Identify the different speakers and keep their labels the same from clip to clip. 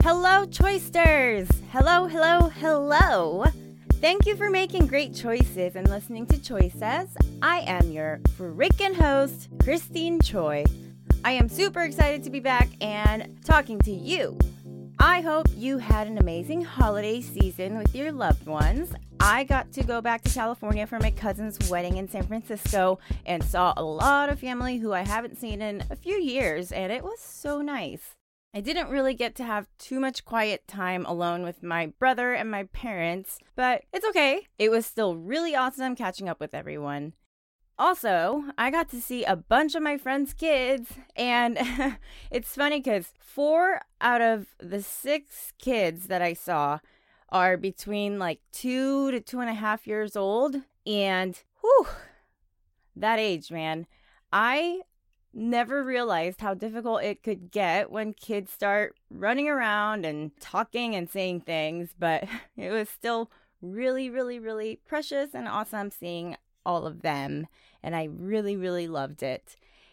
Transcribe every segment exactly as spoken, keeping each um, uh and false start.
Speaker 1: Hello, Choicesters! Hello, hello, hello! Thank you for making great choices and listening to Choices. I am your freaking host, Christine Choi. I am super excited to be back and talking to you. I hope you had an amazing holiday season with your loved ones. I got to go back to California for my cousin's wedding in San Francisco and saw a lot of family who I haven't seen in a few years, and it was so nice. I didn't really get to have too much quiet time alone with my brother and my parents, but it's okay. It was still really awesome catching up with everyone. Also, I got to see a bunch of my friends' kids, and it's funny because four out of the six kids that I saw are between like two to two and a half years old, and whew, that age, man. I never realized how difficult it could get when kids start running around and talking and saying things, but it was still really, really, really precious and awesome seeing all of them, and I really, really loved it.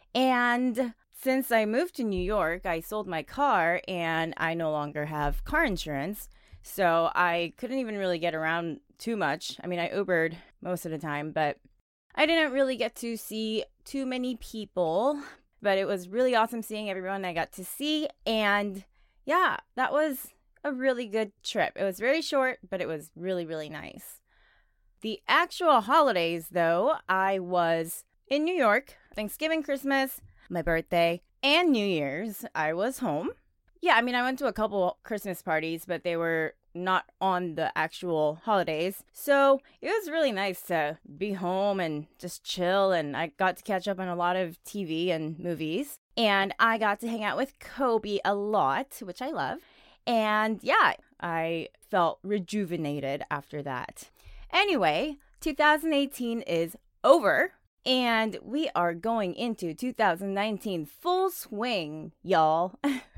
Speaker 1: And since I moved to New York, I sold my car, and I no longer have car insurance, so I couldn't even really get around too much. I mean, I Ubered most of the time, but I didn't really get to see too many people, but it was really awesome seeing everyone I got to see. And yeah, that was a really good trip. It was very short, but it was really, really nice. The actual holidays, though, I was in New York, Thanksgiving, Christmas, my birthday, and New Year's. I was home. Yeah, I mean, I went to a couple Christmas parties, but they were not on the actual holidays. So it was really nice to be home and just chill. And I got to catch up on a lot of T V and movies. And I got to hang out with Kobe a lot, which I love. And yeah, I felt rejuvenated after that. Anyway, two thousand eighteen is over. And we are going into two thousand nineteen full swing, y'all.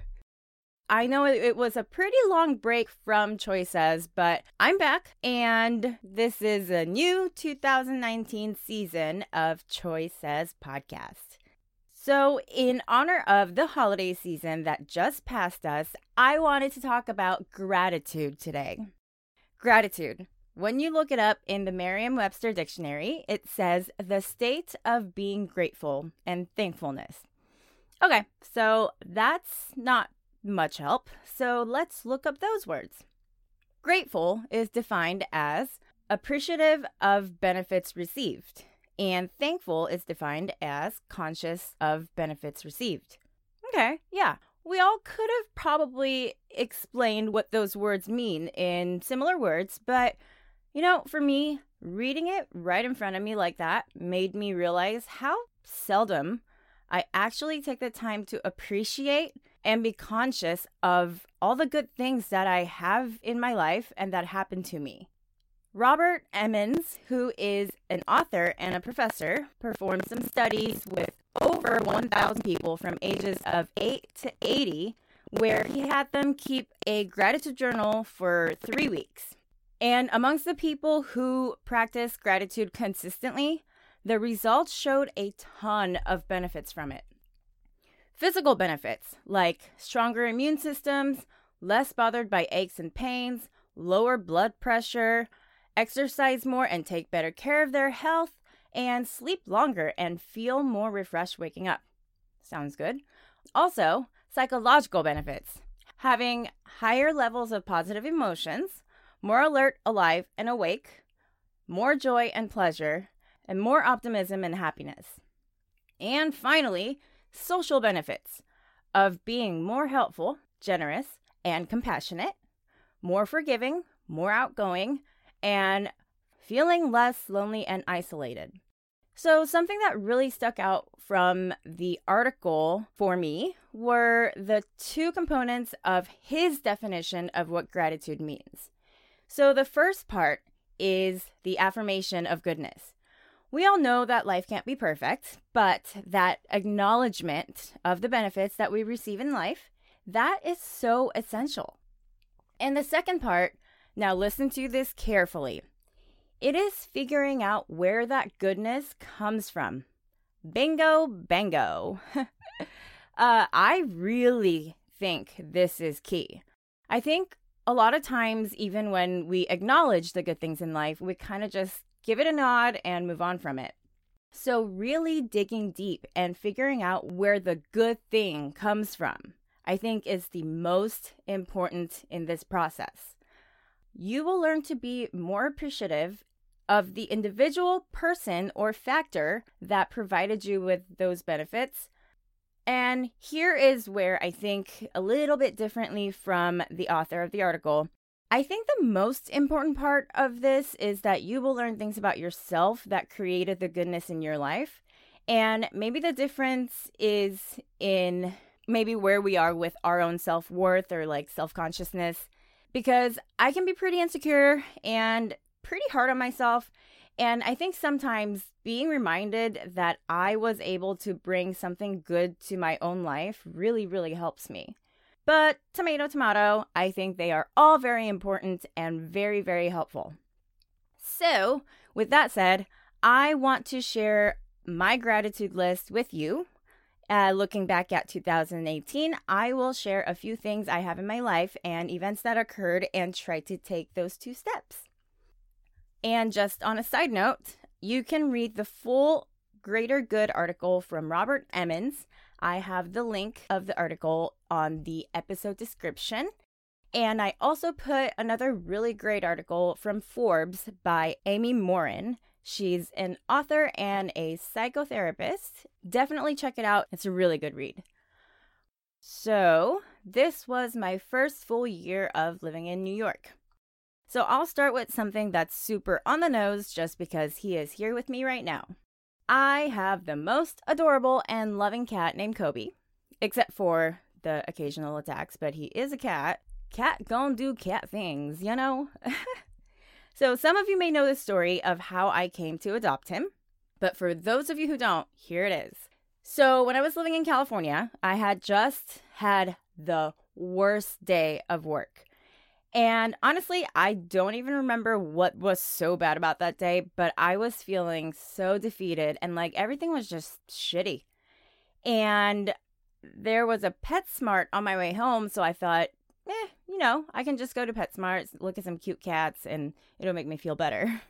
Speaker 1: I know it was a pretty long break from Choices, but I'm back, and this is a new two thousand nineteen season of Choices podcast. So in honor of the holiday season that just passed us, I wanted to talk about gratitude today. Gratitude. When you look it up in the Merriam-Webster dictionary, it says the state of being grateful and thankfulness. Okay, so that's not much help, so let's look up those words. Grateful is defined as appreciative of benefits received, and thankful is defined as conscious of benefits received. Okay, yeah, we all could have probably explained what those words mean in similar words, but you know, for me, reading it right in front of me like that made me realize how seldom I actually take the time to appreciate and be conscious of all the good things that I have in my life and that happen to me. Robert Emmons, who is an author and a professor, performed some studies with over one thousand people from ages of eight to eighty, where he had them keep a gratitude journal for three weeks. And amongst the people who practiced gratitude consistently, the results showed a ton of benefits from it. Physical benefits like stronger immune systems, less bothered by aches and pains, lower blood pressure, exercise more and take better care of their health, and sleep longer and feel more refreshed waking up. Sounds good. Also, psychological benefits. Having higher levels of positive emotions, more alert, alive, and awake, more joy and pleasure, and more optimism and happiness. And finally, social benefits of being more helpful, generous, and compassionate, more forgiving, more outgoing, and feeling less lonely and isolated. So something that really stuck out from the article for me were the two components of his definition of what gratitude means. So the first part is the affirmation of goodness. We all know that life can't be perfect, but that acknowledgement of the benefits that we receive in life, that is so essential. And the second part, now listen to this carefully. It is figuring out where that goodness comes from. Bingo, bango. uh, I really think this is key. I think a lot of times, even when we acknowledge the good things in life, we kind of just give it a nod and move on from it. So really digging deep and figuring out where the good thing comes from, I think is the most important in this process. You will learn to be more appreciative of the individual person or factor that provided you with those benefits. And here is where I think a little bit differently from the author of the article. I think the most important part of this is that you will learn things about yourself that created the goodness in your life. And maybe the difference is in maybe where we are with our own self-worth or like self-consciousness. Because I can be pretty insecure and pretty hard on myself. And I think sometimes being reminded that I was able to bring something good to my own life really, really helps me. But tomato, tomato, I think they are all very important and very, very helpful. So with that said, I want to share my gratitude list with you. Uh, looking back at two thousand eighteen, I will share a few things I have in my life and events that occurred and try to take those two steps. And just on a side note, you can read the full Greater Good article from Robert Emmons. I have the link of the article on the episode description. And I also put another really great article from Forbes by Amy Morin. She's an author and a psychotherapist. Definitely check it out. It's a really good read. So this was my first full year of living in New York. So I'll start with something that's super on the nose just because he is here with me right now. I have the most adorable and loving cat named Kobe, except for the occasional attacks, but he is a cat. Cat gon' do cat things, you know? So some of you may know the story of how I came to adopt him, but for those of you who don't, here it is. So when I was living in California, I had just had the worst day of work. And honestly, I don't even remember what was so bad about that day, but I was feeling so defeated and like everything was just shitty. And there was a PetSmart on my way home, so I thought, eh, you know, I can just go to PetSmart, look at some cute cats, and it'll make me feel better.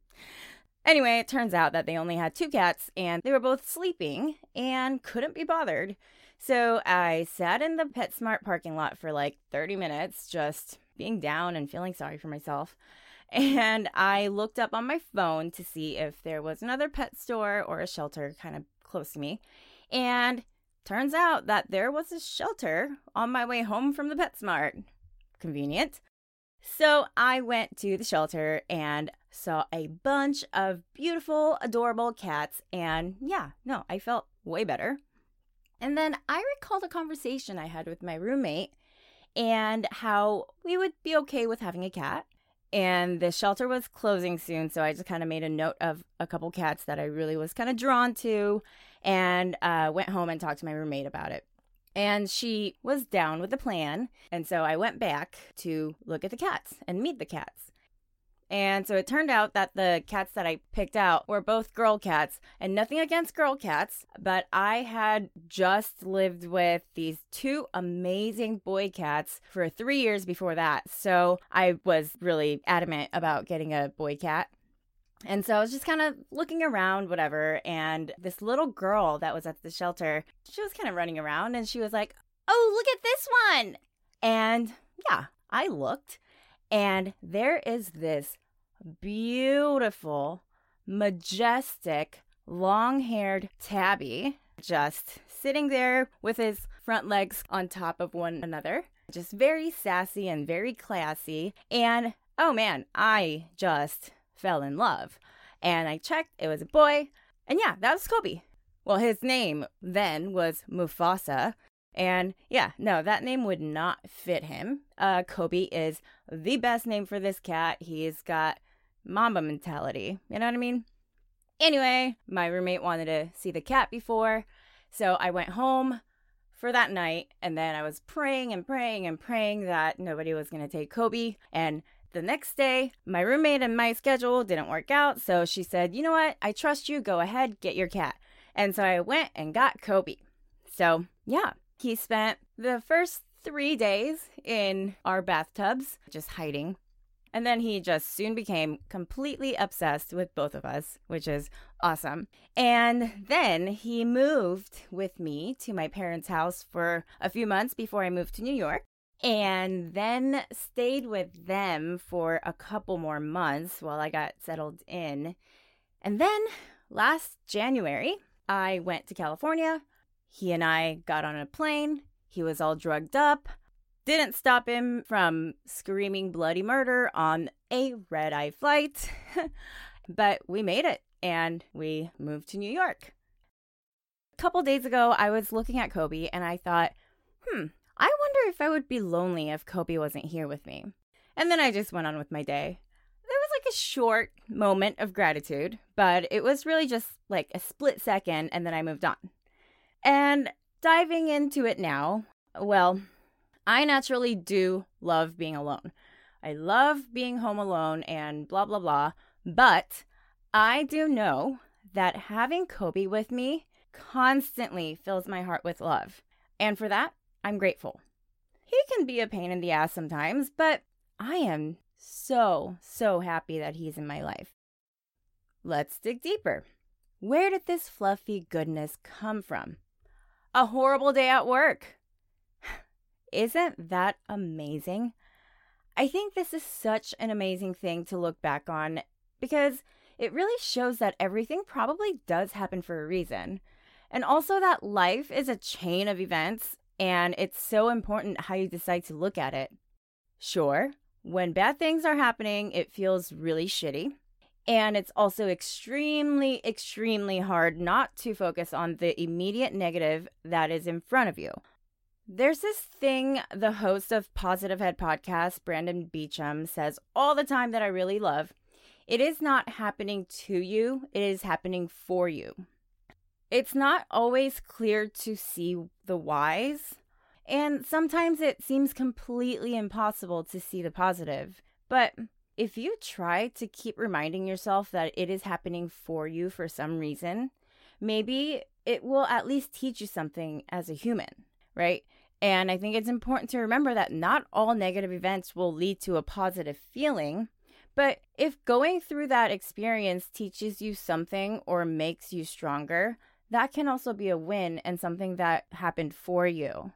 Speaker 1: Anyway, it turns out that they only had two cats, and they were both sleeping and couldn't be bothered. So I sat in the PetSmart parking lot for like thirty minutes, just being down and feeling sorry for myself. And I looked up on my phone to see if there was another pet store or a shelter kind of close to me. And turns out that there was a shelter on my way home from the PetSmart. Convenient. So I went to the shelter and saw a bunch of beautiful, adorable cats. And yeah, no, I felt way better. And then I recalled a conversation I had with my roommate and how we would be okay with having a cat. And the shelter was closing soon, so I just kind of made a note of a couple cats that I really was kind of drawn to and uh, went home and talked to my roommate about it. And she was down with the plan, and so I went back to look at the cats and meet the cats. And so it turned out that the cats that I picked out were both girl cats, and nothing against girl cats, but I had just lived with these two amazing boy cats for three years before that. So I was really adamant about getting a boy cat. And so I was just kind of looking around, whatever, and this little girl that was at the shelter, she was kind of running around, and she was like, "Oh, look at this one!" And yeah, I looked, and there is this beautiful, majestic, long-haired tabby just sitting there with his front legs on top of one another, just very sassy and very classy. And oh man, I just fell in love. And I checked, it was a boy, and yeah, that was Kobe. Well, his name then was Mufasa. And yeah, no, that name would not fit him. Uh, Kobe is the best name for this cat. He's got Mamba mentality. You know what I mean? Anyway, my roommate wanted to see the cat before, so I went home for that night, and then I was praying and praying and praying that nobody was going to take Kobe. And the next day, my roommate and my schedule didn't work out, so she said, "You know what? I trust you. Go ahead, get your cat." And so I went and got Kobe. So yeah, he spent the first three days in our bathtubs, just hiding. And then he just soon became completely obsessed with both of us, which is awesome. And then he moved with me to my parents' house for a few months before I moved to New York. And then stayed with them for a couple more months while I got settled in. And then last January, I went to California. He and I got on a plane. He was all drugged up. Didn't stop him from screaming bloody murder on a red-eye flight. But we made it, and we moved to New York. A couple days ago, I was looking at Kobe, and I thought, hmm, I wonder if I would be lonely if Kobe wasn't here with me. And then I just went on with my day. There was like a short moment of gratitude, but it was really just like a split second, and then I moved on. And diving into it now, well, I naturally do love being alone. I love being home alone and blah, blah, blah. But I do know that having Kobe with me constantly fills my heart with love. And for that, I'm grateful. He can be a pain in the ass sometimes, but I am so, so happy that he's in my life. Let's dig deeper. Where did this fluffy goodness come from? A horrible day at work. Isn't that amazing? I think this is such an amazing thing to look back on because it really shows that everything probably does happen for a reason. And also that life is a chain of events and it's so important how you decide to look at it. Sure, when bad things are happening, it feels really shitty. And it's also extremely, extremely hard not to focus on the immediate negative that is in front of you. There's this thing the host of Positive Head Podcast, Brandon Beecham, says all the time that I really love. It is not happening to you, it is happening for you. It's not always clear to see the whys, and sometimes it seems completely impossible to see the positive. But if you try to keep reminding yourself that it is happening for you for some reason, maybe it will at least teach you something as a human, right? And I think it's important to remember that not all negative events will lead to a positive feeling, but if going through that experience teaches you something or makes you stronger, that can also be a win and something that happened for you.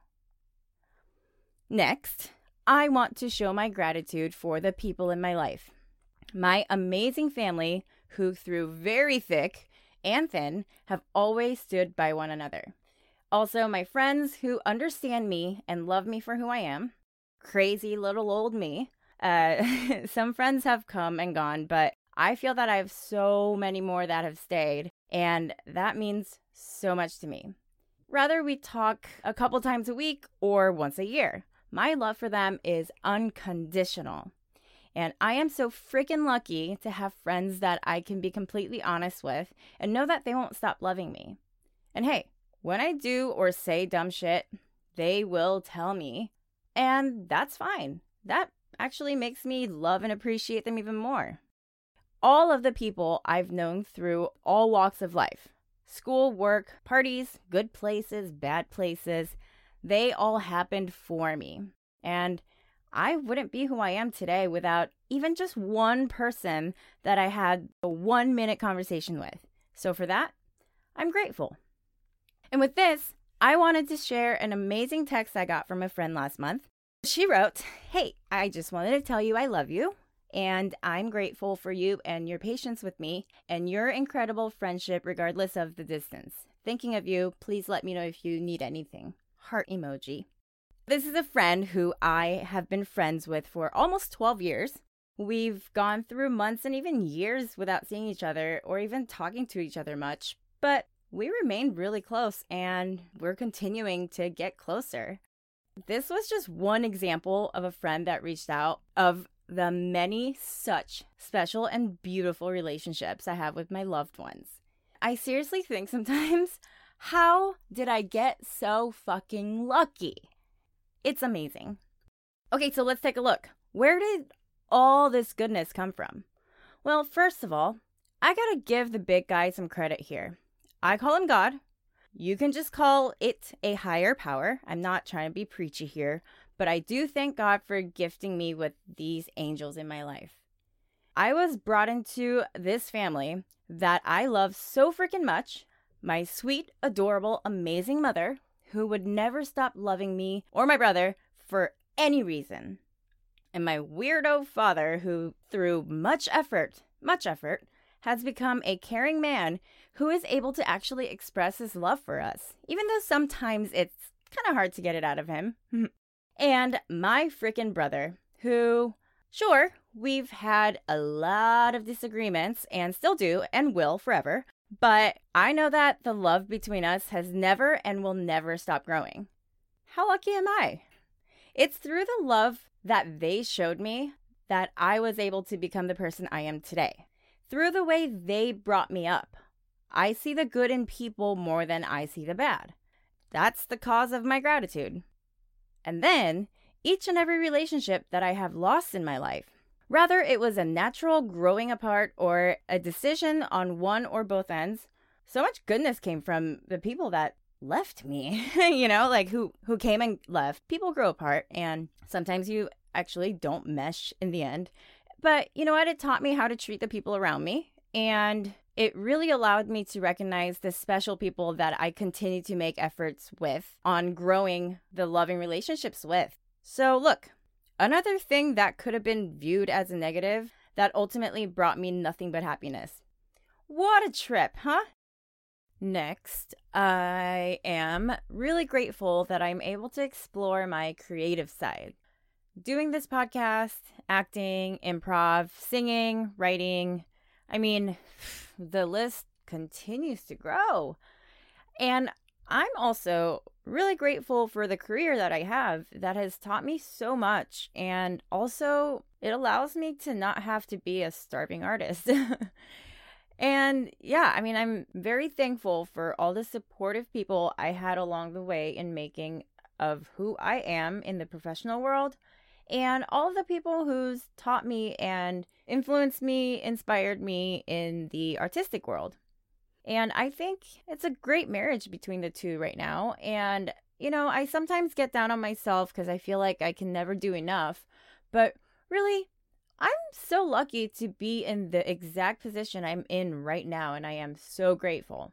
Speaker 1: Next, I want to show my gratitude for the people in my life. My amazing family, who through very thick and thin, have always stood by one another. Also, my friends who understand me and love me for who I am. Crazy little old me. Uh, some friends have come and gone, but I feel that I have so many more that have stayed, and that means so much to me. Whether we talk a couple times a week or once a year, my love for them is unconditional. And I am so freaking lucky to have friends that I can be completely honest with and know that they won't stop loving me. And hey, when I do or say dumb shit, they will tell me. And that's fine. That actually makes me love and appreciate them even more. All of the people I've known through all walks of life, school, work, parties, good places, bad places, they all happened for me. And I wouldn't be who I am today without even just one person that I had a one minute conversation with. So for that, I'm grateful. And with this, I wanted to share an amazing text I got from a friend last month. She wrote, "Hey, I just wanted to tell you I love you, and I'm grateful for you and your patience with me and your incredible friendship regardless of the distance. Thinking of you, please let me know if you need anything." Heart emoji. This is a friend who I have been friends with for almost twelve years. We've gone through months and even years without seeing each other or even talking to each other much, but we remained really close and we're continuing to get closer. This was just one example of a friend that reached out of the many such special and beautiful relationships I have with my loved ones. I seriously think sometimes, how did I get so fucking lucky? It's amazing. Okay, so let's take a look. Where did all this goodness come from? Well, first of all, I gotta give the big guy some credit here. I call him God. You can just call it a higher power. I'm not trying to be preachy here, but I do thank God for gifting me with these angels in my life. I was brought into this family that I love so freaking much. My sweet, adorable, amazing mother, who would never stop loving me or my brother for any reason. And my weirdo father, who through much effort, much effort, has become a caring man who is able to actually express his love for us, even though sometimes it's kind of hard to get it out of him. And my freaking brother, who, sure, we've had a lot of disagreements and still do and will forever, but I know that the love between us has never and will never stop growing. How lucky am I? It's through the love that they showed me that I was able to become the person I am today. Through the way they brought me up. I see the good in people more than I see the bad. That's the cause of my gratitude. And then, each and every relationship that I have lost in my life, whether it was a natural growing apart or a decision on one or both ends, so much goodness came from the people that left me, you know, like who, who came and left. People grow apart, and sometimes you actually don't mesh in the end. But you know what? It taught me how to treat the people around me, and it really allowed me to recognize the special people that I continue to make efforts with on growing the loving relationships with. So look, another thing that could have been viewed as a negative that ultimately brought me nothing but happiness. What a trip, huh? Next, I am really grateful that I'm able to explore my creative side. Doing this podcast, acting, improv, singing, writing, I mean, the list continues to grow. And I'm also really grateful for the career that I have that has taught me so much. And also, it allows me to not have to be a starving artist. And yeah, I mean, I'm very thankful for all the supportive people I had along the way in making of who I am in the professional world. And all the people who's taught me and influenced me, inspired me in the artistic world. And I think it's a great marriage between the two right now. And, you know, I sometimes get down on myself because I feel like I can never do enough. But really, I'm so lucky to be in the exact position I'm in right now. And I am so grateful.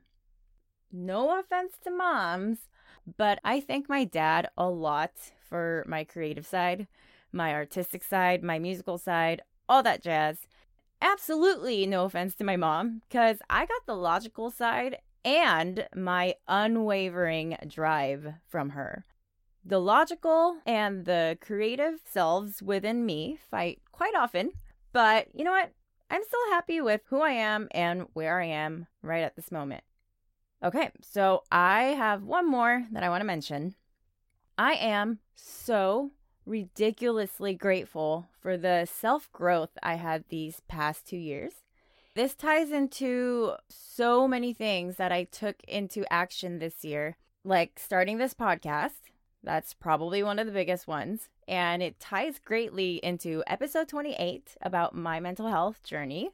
Speaker 1: No offense to moms, but I thank my dad a lot for my creative side, my artistic side, my musical side, all that jazz. Absolutely no offense to my mom, because I got the logical side and my unwavering drive from her. The logical and the creative selves within me fight quite often, but you know what? I'm still happy with who I am and where I am right at this moment. Okay, so I have one more that I want to mention. I am so ridiculously grateful for the self-growth I had these past two years. This ties into so many things that I took into action this year, like starting this podcast. That's probably one of the biggest ones. And it ties greatly into episode twenty-eight about my mental health journey.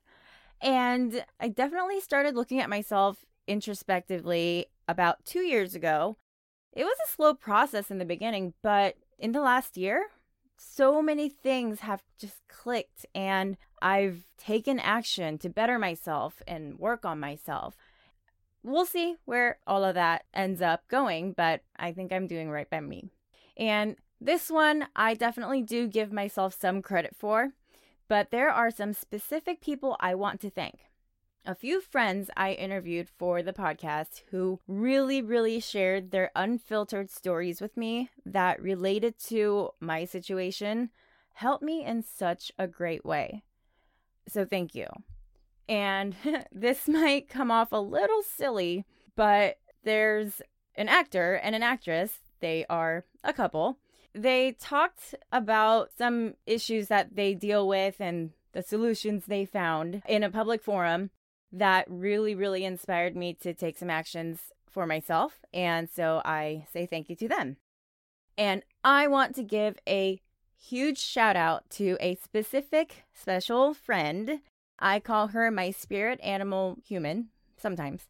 Speaker 1: And I definitely started looking at myself introspectively about two years ago. It was a slow process in the beginning, but in the last year, so many things have just clicked and I've taken action to better myself and work on myself. We'll see where all of that ends up going, but I think I'm doing right by me. And this one, I definitely do give myself some credit for, but there are some specific people I want to thank. A few friends I interviewed for the podcast who really, really shared their unfiltered stories with me that related to my situation helped me in such a great way. So thank you. And this might come off a little silly, but there's an actor and an actress. They are a couple. They talked about some issues that they deal with and the solutions they found in a public forum that really, really inspired me to take some actions for myself. And so I say thank you to them. And I want to give a huge shout out to a specific special friend. I call her my spirit animal human sometimes.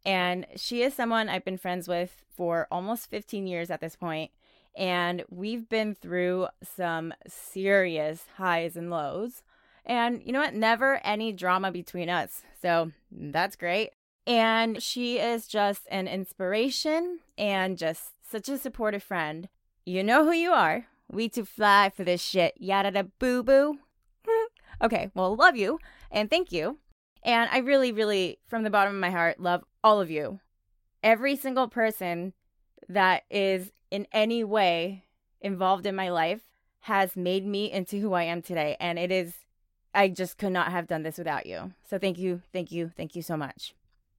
Speaker 1: And she is someone I've been friends with for almost fifteen years at this point. And we've been through some serious highs and lows. And you know what? Never any drama between us. So that's great. And she is just an inspiration and just such a supportive friend. You know who you are. We too fly for this shit. Yada da boo boo. Okay, well, love you and thank you. And I really, really, from the bottom of my heart, love all of you. Every single person that is in any way involved in my life has made me into who I am today. And it is, I just could not have done this without you. So thank you, thank you, thank you so much.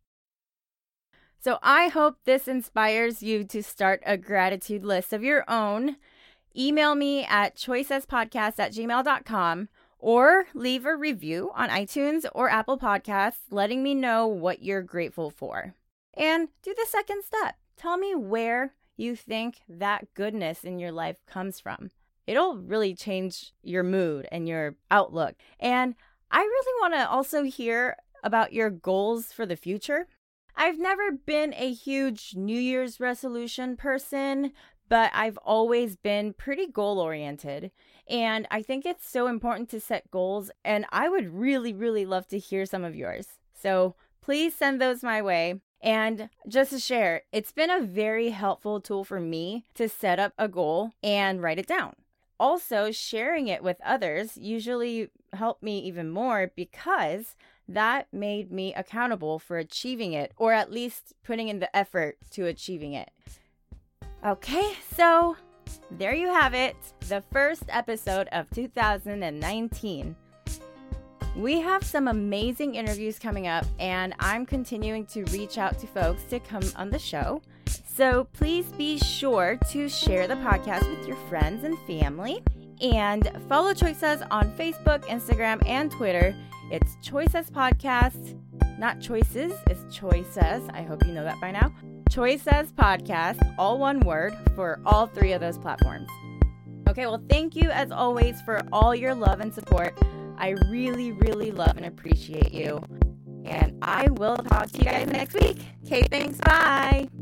Speaker 1: So I hope this inspires you to start a gratitude list of your own. Email me at choicespodcast at gmail dot com or leave a review on iTunes or Apple Podcasts letting me know what you're grateful for. And do the second step. Tell me where you think that goodness in your life comes from. It'll really change your mood and your outlook. And I really want to also hear about your goals for the future. I've never been a huge New Year's resolution person, but I've always been pretty goal-oriented. And I think it's so important to set goals, and I would really, really love to hear some of yours. So please send those my way. And just to share, it's been a very helpful tool for me to set up a goal and write it down. Also, sharing it with others usually helped me even more because that made me accountable for achieving it, or at least putting in the effort to achieving it. Okay, so there you have it, the first episode of two thousand nineteen. We have some amazing interviews coming up, and I'm continuing to reach out to folks to come on the show. So please be sure to share the podcast with your friends and family, and follow Choices on Facebook, Instagram, and Twitter. It's Choices Podcast, not Choices, it's Choices. I hope you know that by now. Choices Podcast, all one word, for all three of those platforms. Okay, well, thank you as always for all your love and support. I really, really love and appreciate you. And I will talk to you guys next week. Okay, thanks. Bye.